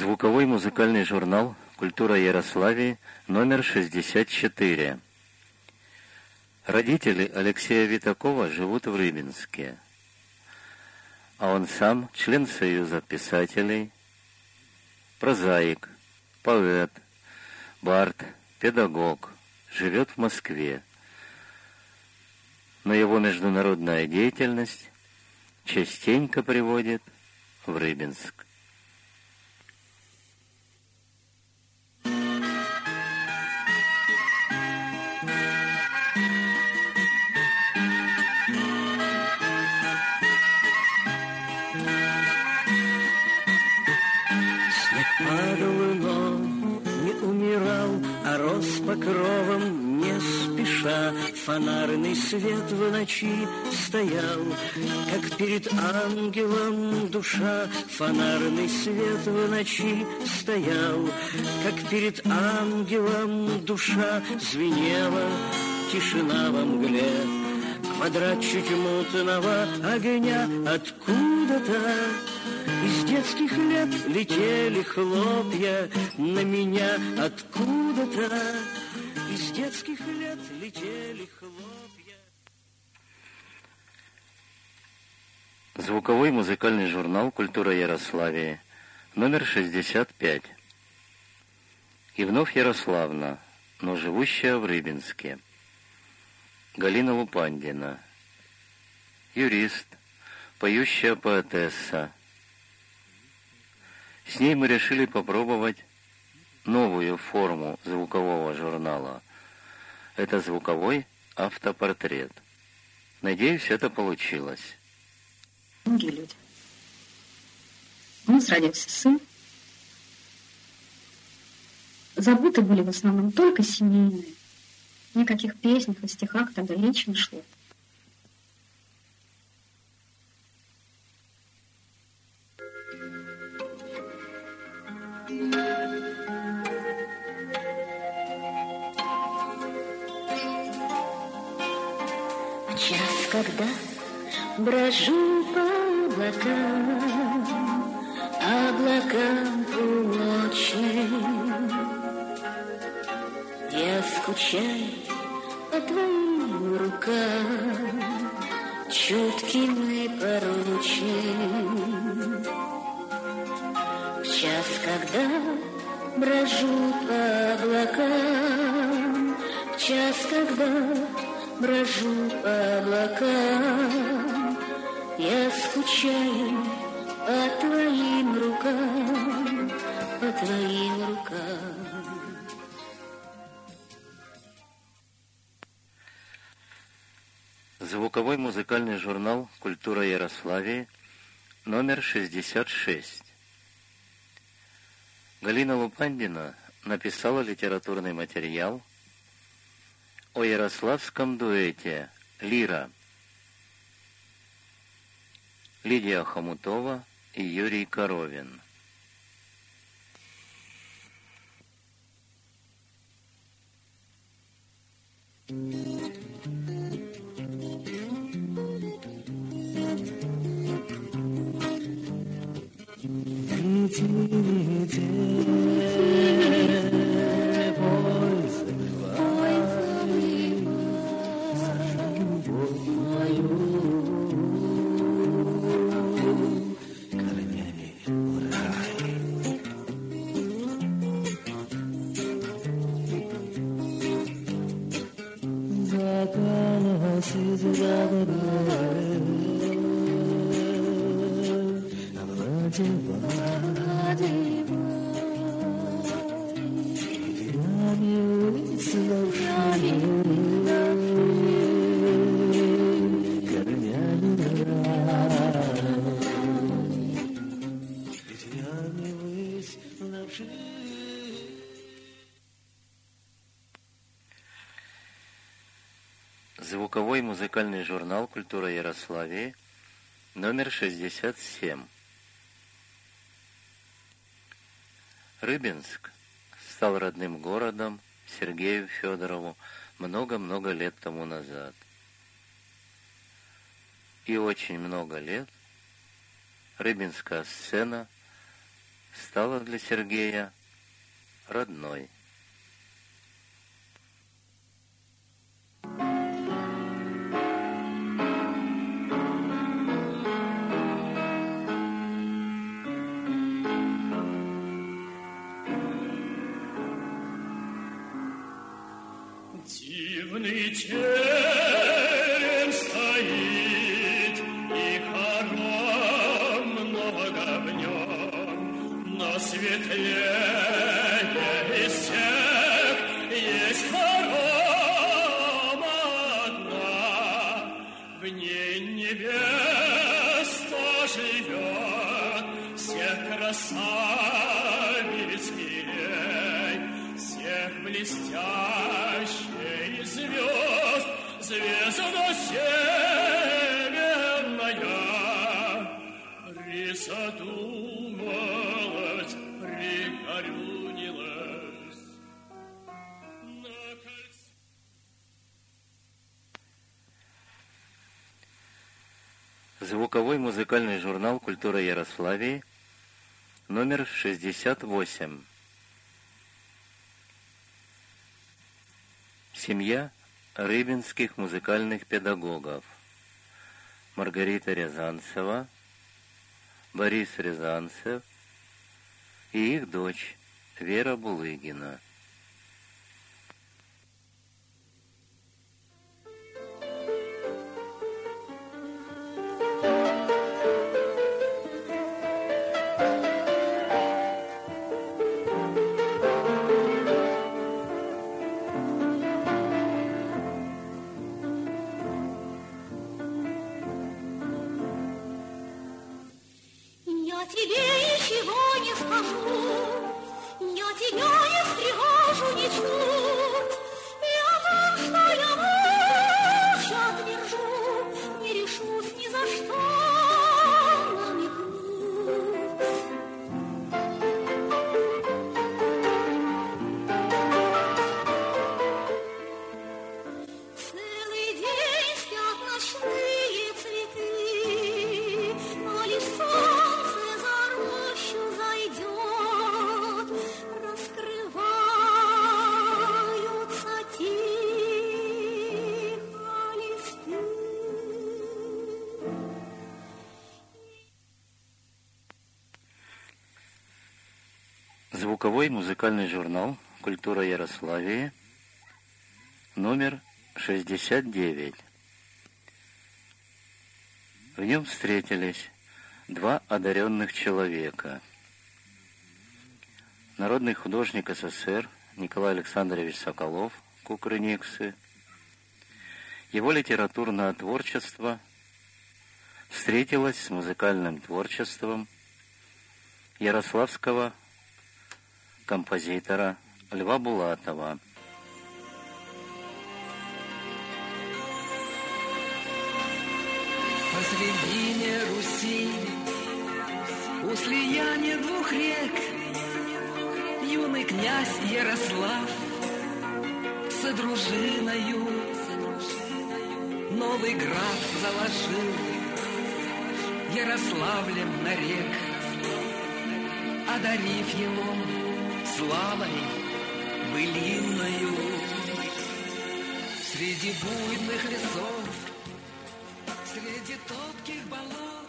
Звуковой музыкальный журнал «Культура Ярославии», номер 64. Родители Алексея Витакова живут в Рыбинске, а он сам член Союза писателей, прозаик, поэт, бард, педагог, живет в Москве. Но его международная деятельность частенько приводит в Рыбинск. Падал, но не умирал, а рос покровом не спеша. Фонарный свет в ночи стоял, как перед ангелом душа. Фонарный свет в ночи стоял, как перед ангелом душа. Звенела тишина во мгле, квадрат чуть мутного огня откуда-то. Из детских лет летели хлопья на меня откуда-то. Из детских лет летели хлопья. Звуковой музыкальный журнал «Культура Ярославии», номер 65. И вновь Ярославна, но живущая в Рыбинске. Галина Лупандина, юрист, поющая поэтесса. С ней мы решили попробовать новую форму звукового журнала. Это звуковой автопортрет. Надеюсь, это получилось. Многие люди. У нас родился сын. Заботы были в основном только семейные. Никаких песнях и стихах тогда речи не шло. В час, когда брожу по облакам полночным, я скучаю по твоим рукам, чутким и порочным. В час, когда брожу по облакам, в час, когда брожу по облакам, я скучаю по твоим рукам, по твоим рукам. Звуковой музыкальный журнал «Культура Ярославии», номер 66. Галина Лупандина написала литературный материал о ярославском дуэте «Лира». Лидия Хомутова и Юрий Коровин. Звуковой музыкальный журнал «Культура Ярославии», номер 67. Рыбинск стал родным городом Сергею Федорову много-много лет тому назад. И очень много лет рыбинская сцена стала для Сергея родной. Дивный терем стоит, и хором много в нем, но светлее из всех есть хором одна, в ней невеста живет, всех красавиц милей, всех блестящих звезд, звезда северная, присодумалась, пригорюнилась на кольце. Звуковой музыкальный журнал «Культура Ярославии», номер 68. Семья рыбинских музыкальных педагогов. Маргарита Рязанцева, Борис Рязанцев и их дочь Вера Булыгина. Я тебе ничего не скажу, я тебя не встревожу ничуть. Я так, что я молча держу, не решусь ни за что намекнуть. Целый день спят ночные цветы, но лишь солнце за рощу зайдет, раскрываются тихо листы. Звуковой музыкальный журнал «Культура Ярославии», номер 69. В нем встретились два одаренных человека. Народный художник СССР Николай Александрович Соколов, Кукрыниксы. Его литературное творчество встретилось с музыкальным творчеством ярославского композитора Льва Булатова. Посредине Руси, у слияния двух рек, юный князь Ярослав с дружиною новый град заложил Ярославлем нарек, одарив его славой былинною. Среди буйных лесов, среди топких болот.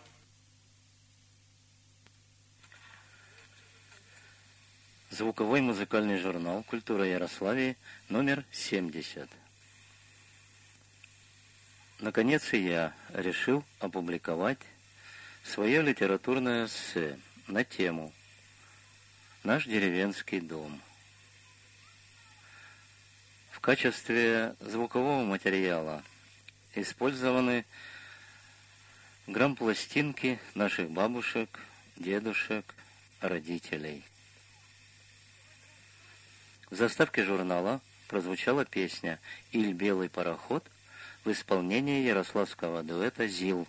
Звуковой музыкальный журнал «Культура Ярославии», номер 70. Наконец и я решил опубликовать свое литературное эссе на тему «Наш деревенский дом». В качестве звукового материала использованы грампластинки наших бабушек, дедушек, родителей. В заставке журнала прозвучала песня «Иль белый пароход» в исполнении ярославского дуэта «ЗИЛ».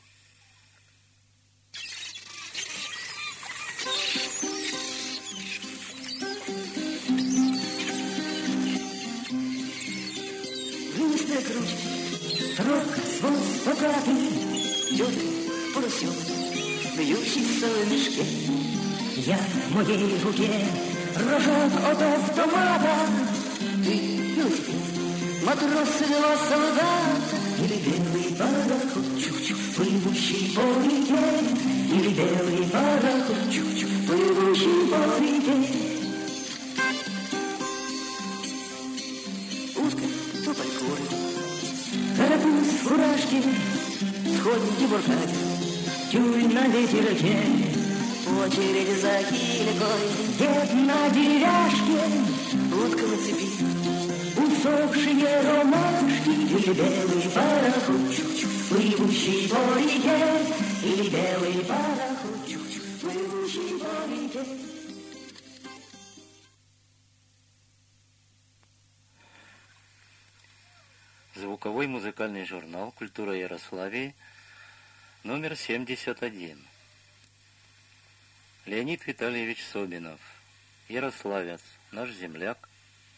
Вынесная грудь, робко, звон богатый, идет поросенок, бьющийся в мешке. я в моей руке, рожок от автомата. Ты, матрос или солдат, или белый пароход, чух-чух, плывущий по реке, или белый пароход, чух-чух, плывущий по реке. Узкой топай коры, торопусь в фуражке, сходники буркать, тюль на ветерке, очередь за килькой, дед на деревяшке, утка на цепи, усохшие ромашки, или белый пароход, чух-чух, плывущий по реке, или белый пароход, чух-чух, плывущий по реке. Звуковой музыкальный журнал «Культура Ярославии», номер 71. Леонид Витальевич Собинов, ярославец, наш земляк,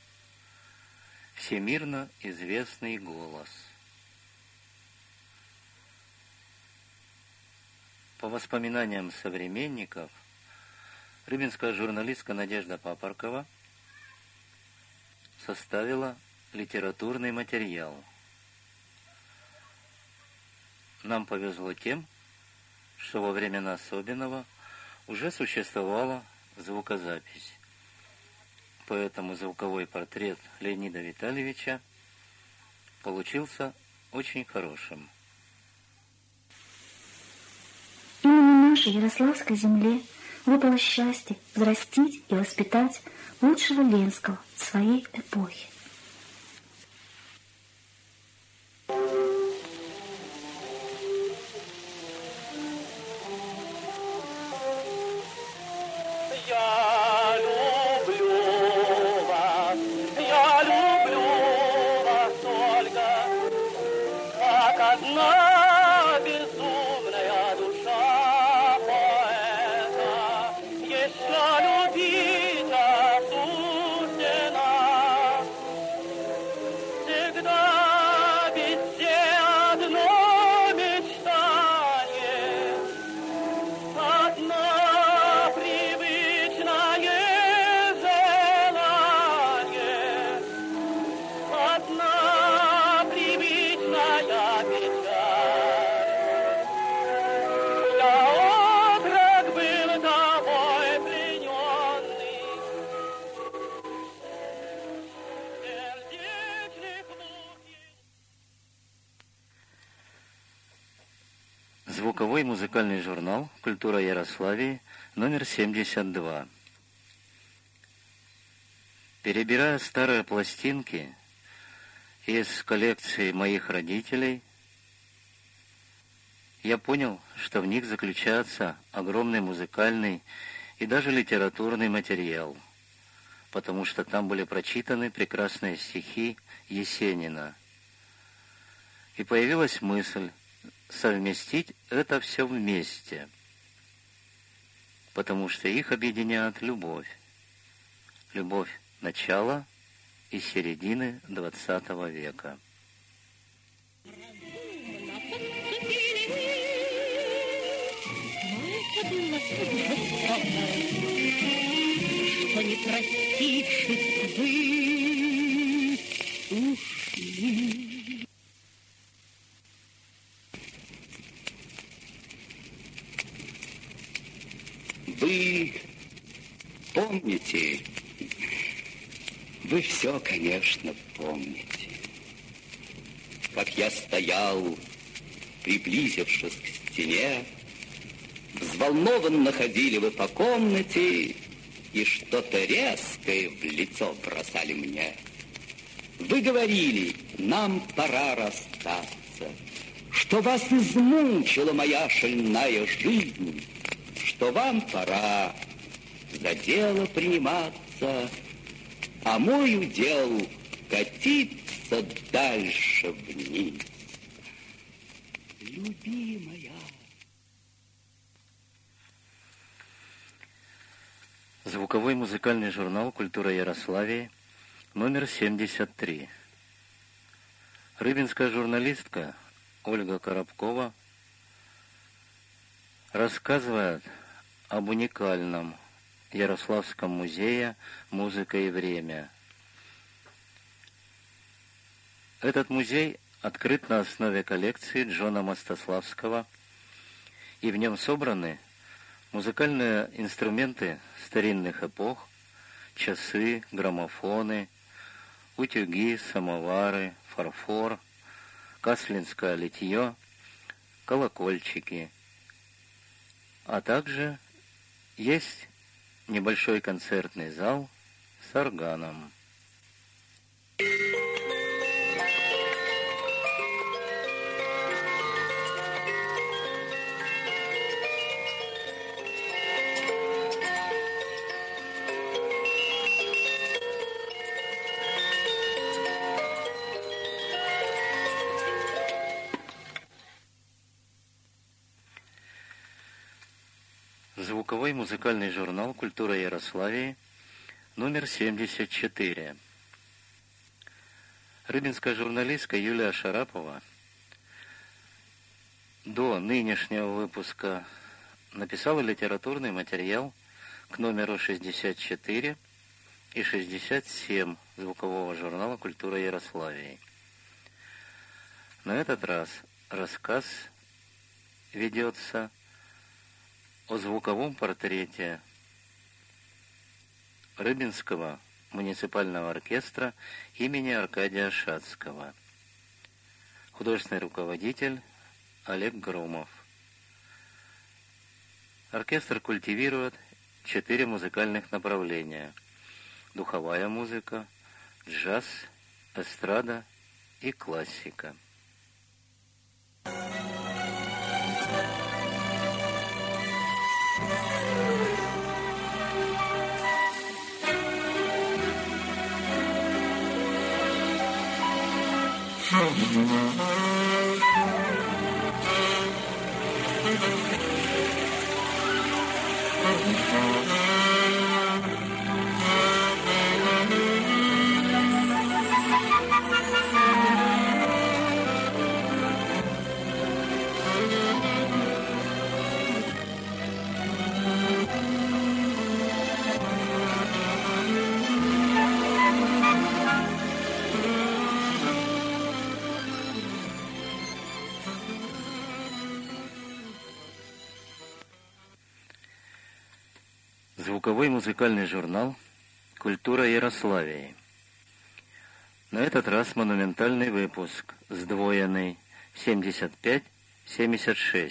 всемирно известный голос. По воспоминаниям современников, рыбинская журналистка Надежда Папоркова составила литературный материал. Нам повезло тем, что во времена Собинова уже существовала звукозапись. Поэтому звуковой портрет Леонида Витальевича получился очень хорошим. Именно нашей Ярославской земле выпало счастье взрастить и воспитать лучшего Ленского своей эпохи. Одна безумная душа поэта еще любить осуждена. Всегда везде одно мечтание, одно привычное желание, одна привычная печаль. Я отрок был тобой плененный, сердечных мук. Звуковой музыкальный журнал «Культура Ярославии», номер 72. Перебирая старые пластинки из коллекции моих родителей, я понял, что в них заключается огромный музыкальный и даже литературный материал, потому что там были прочитаны прекрасные стихи Есенина. И появилась мысль совместить это все вместе, потому что их объединяет любовь. Любовь начала и середины XX века. Что не простившись вы ушли. Вы помните, вы все, конечно, помните, как я стоял, приблизившись к стене, взволнованно ходили вы по комнате и что-то резкое в лицо бросали мне. Вы говорили, нам пора расстаться, что вас измучила моя шальная жизнь, что вам пора за дело приниматься, а мой удел катиться дальше вниз. Любимая. Звуковой музыкальный журнал «Культура Ярославии», номер 73. Рыбинская журналистка Ольга Коробкова рассказывает об уникальном Ярославском музее «Музыка и время». Этот музей открыт на основе коллекции Джона Мостославского, и в нем собраны музыкальные инструменты старинных эпох, часы, граммофоны, утюги, самовары, фарфор, каслинское литье, колокольчики. А также есть небольшой концертный зал с органом. Звуковой музыкальный журнал «Культура Ярославии», номер 74. Рыбинская журналистка Юлия Шарапова до нынешнего выпуска написала литературный материал к номеру 64 и 67 звукового журнала «Культура Ярославии». На этот раз рассказ ведется о звуковом портрете Рыбинского муниципального оркестра имени Аркадия Шацкого. Художественный руководитель Олег Громов. Оркестр культивирует 4 музыкальных направления: духовая музыка, джаз, эстрада и классика. Звуковой музыкальный журнал «Культура Ярославии». На этот раз монументальный выпуск, сдвоенный, 75-76.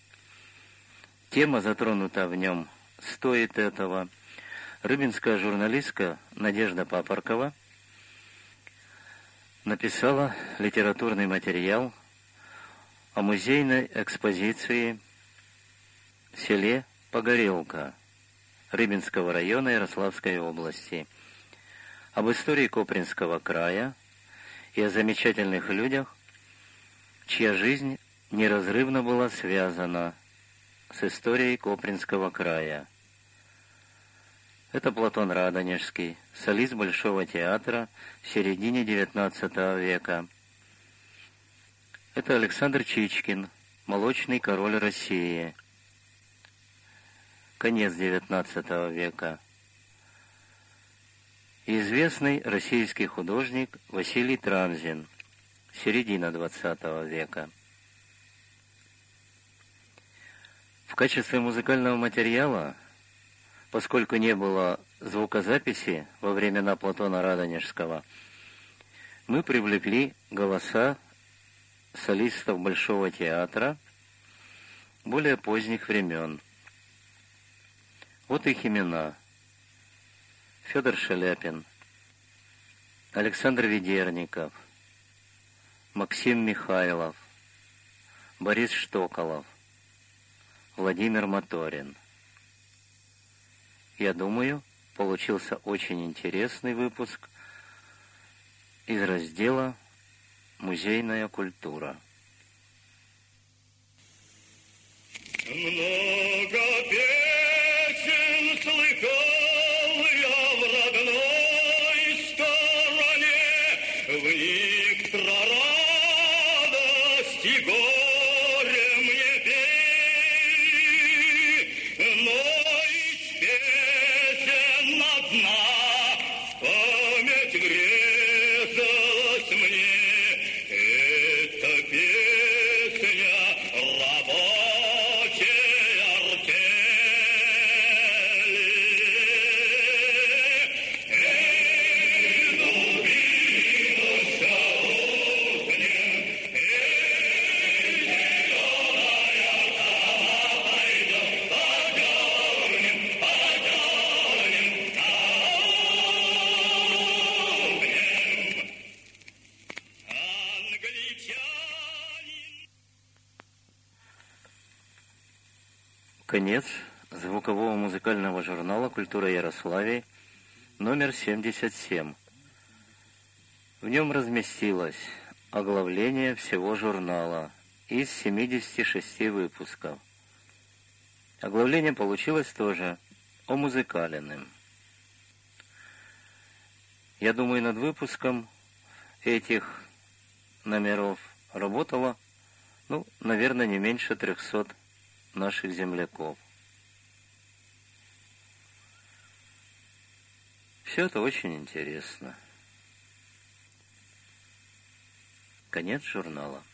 Тема затронута в нем «Стоит этого». Рыбинская журналистка Надежда Папоркова написала литературный материал о музейной экспозиции в селе Погорелка Рыбинского района Ярославской области, об истории Копринского края и о замечательных людях, чья жизнь неразрывно была связана с историей Копринского края. Это Платон Радонежский, солист Большого театра в середине XIX века. Это Александр Чичкин, молочный король России, конец XIX века. Известный российский художник Василий Трамзин, середина XX века. В качестве музыкального материала, поскольку не было звукозаписи во времена Платона Радонежского, мы привлекли голоса солистов Большого театра более поздних времен. Вот их имена: Федор Шаляпин, Александр Ведерников, Максим Михайлов, Борис Штоколов, Владимир Моторин. Я думаю, получился очень интересный выпуск из раздела «Музейная культура». Много песен слыхал я в родной стороне, в них про радость и горе мне пели, но из конец звукового музыкального журнала «Культура Ярославии», номер 77. В нем разместилось оглавление всего журнала из 76 выпусков. Оглавление получилось тоже омузыкаленным. Я думаю, над выпуском этих номеров работало, наверное, не меньше 300 наших земляков. Все это очень интересно. Конец журнала.